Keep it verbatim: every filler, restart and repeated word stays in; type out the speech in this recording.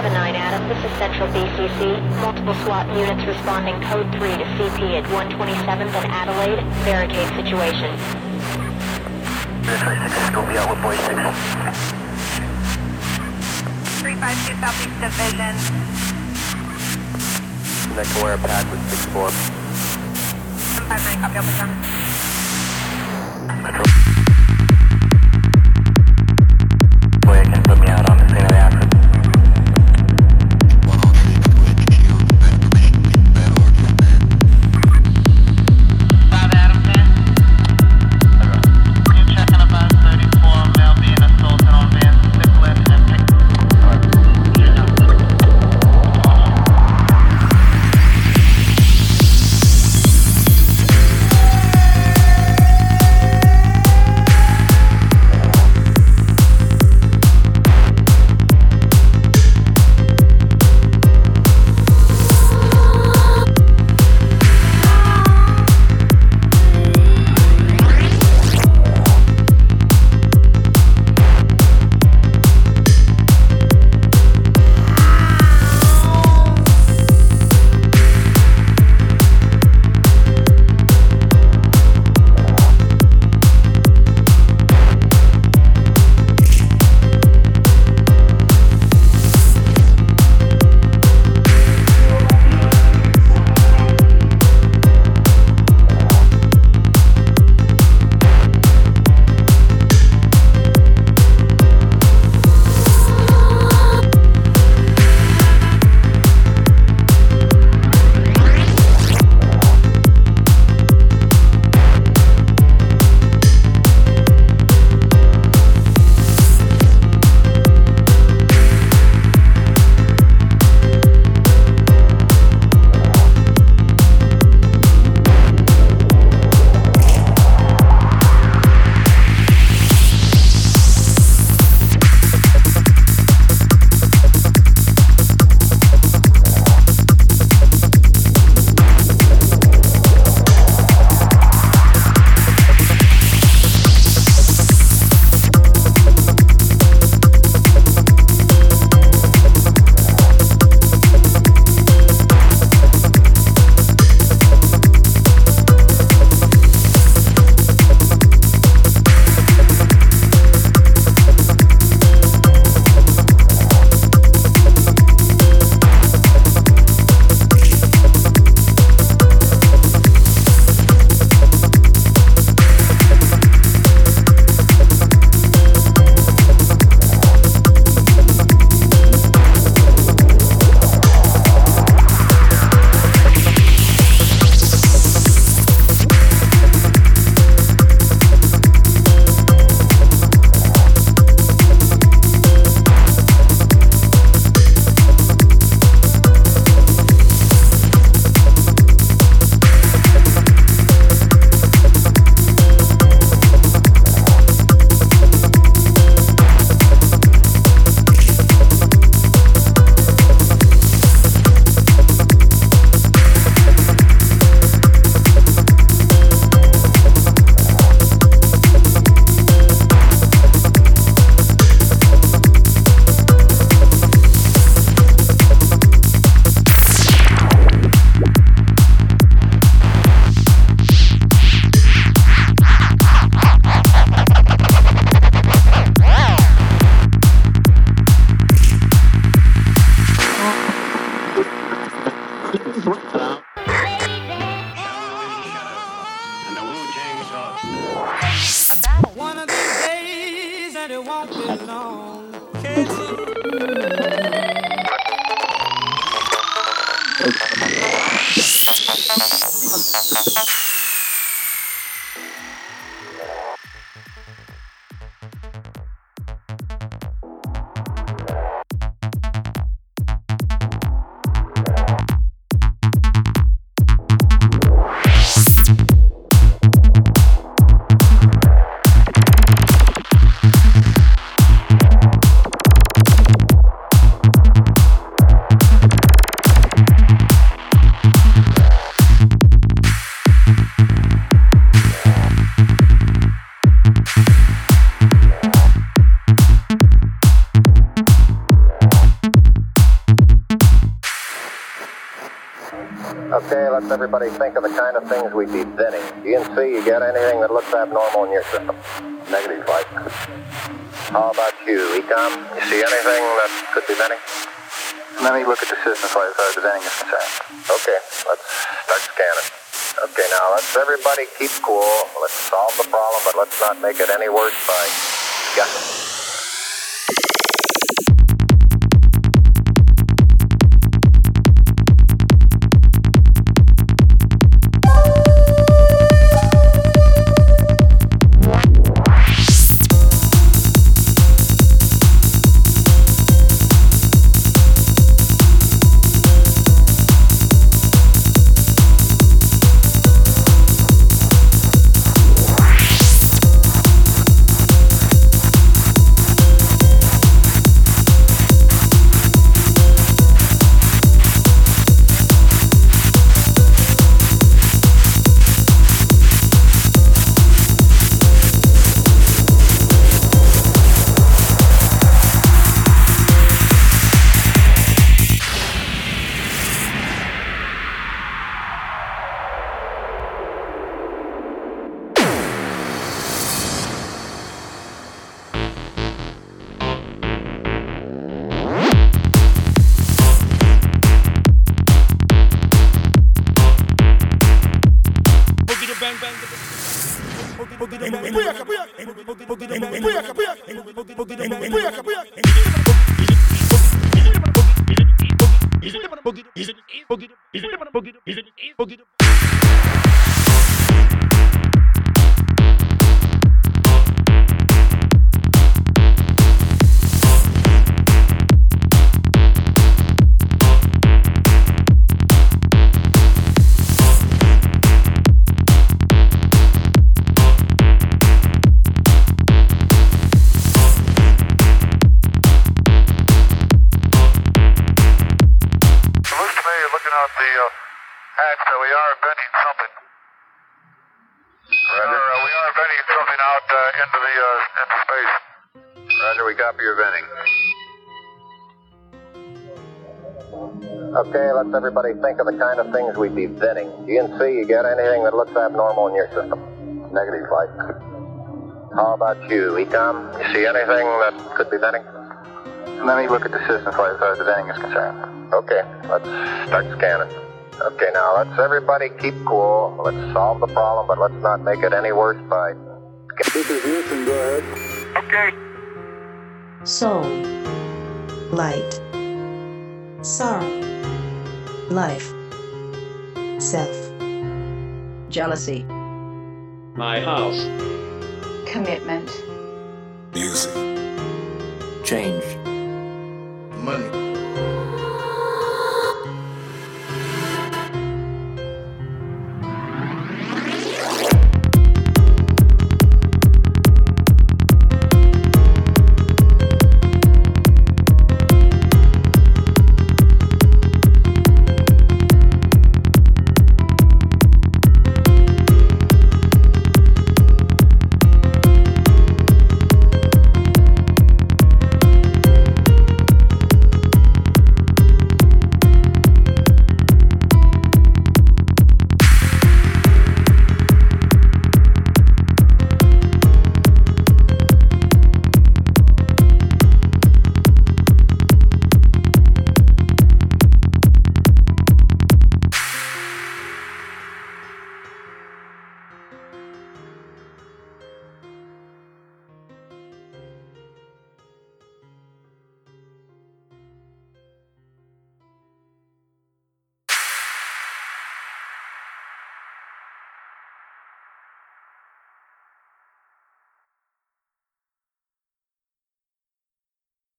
seven nine Adam, this is Central B C C. Multiple SWAT units responding code three to C P at one twenty-seventh and Adelaide. Barricade situation. twenty-six, go be out with boy six. three five two Southeast Division. Connect to wear a pad with six four. one five nine, copy, open down. Control. Boy, I can put me out on the scene of the accident. Okay, let's everybody think of the kind of things we'd be venting. G N C, you got anything that looks abnormal in your system? Negative, Flight. How about you, Ecom? You see anything that could be venting? Let me look at the system as far as the venting is concerned. Okay, let's start scanning. Okay, now let's everybody keep cool. Let's solve the problem, but let's not make it any worse by guessing. Okay, let's everybody think of the kind of things we'd be venting. G N C, you got anything that looks abnormal in your system? Negative, Flight. How about you, Ecom? You see anything that could be venting? Let me look at the system as far as the venting is concerned. Okay, let's start scanning. Okay, now let's everybody keep cool. Let's solve the problem, but let's not make it any worse by... This is Houston, go ahead. Okay. Soul, light, sorrow, life, self, jealousy, my house, commitment, Music, change, money.